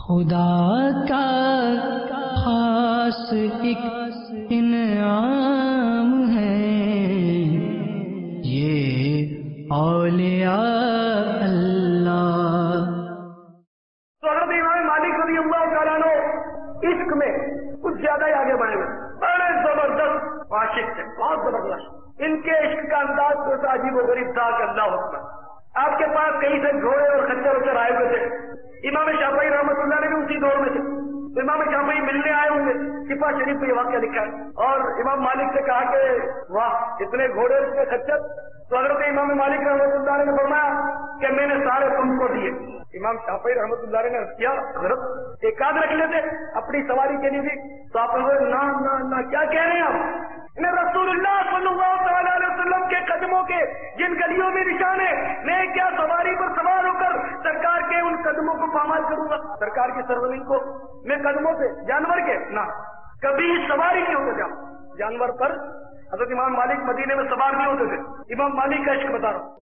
خدا کا خاص ایک انعام ہے یہ اولیاء اللہ۔ تو حضرت امام مالک رضی اللہ تعالیٰ عنہ عشق میں کچھ زیادہ ہی آگے بڑھے ہوئے، بڑے زبردست عاشق تھے، بہت زبردست۔ ان کے عشق کا انداز تو عجیب و غریب تھا کہ اللہ اکبر۔ آپ کے پاس کہیں سے گھوڑے اور خچر وچر آئے ہوئے تھے، امام شافعی رحمۃ اللہ علیہ بھی اسی دور میں تھے، تو امام شافعی ملنے آئے ہوں گے، شفا شریف میں یہ واقعہ لکھا ہے، اور امام مالک سے کہا کہ واہ اتنے گھوڑے اتنے خچر، تو حضرت امام مالک رحمۃ اللہ علیہ نے فرمایا کہ میں نے سارے تم کو دیے۔ امام شافعی رحمۃ اللہ علیہ نے کیا حضرت ایک آدھ رکھ لیتے اپنی سواری کے لیے بھی، تو آپ نے نہ کیا کہہ رہے ہیں آپ؟ میں رسول اللہ صلی اللہ تعالی علیہ وسلم کے قدموں کے جن گلیوں میں نشان ہے، میں کیا سواری پر سوار ہو کر سرکار کے ان قدموں کو پامال کروں گا؟ سرکار کی سرزمین کو میں قدموں سے جانور کے نہ کبھی سواری نہیں ہوتے جاؤں جانور پر۔ حضرت امام مالک مدینے میں سوار نہیں ہوتے تھے۔ امام مالک کا عشق بتا رہا ہوں۔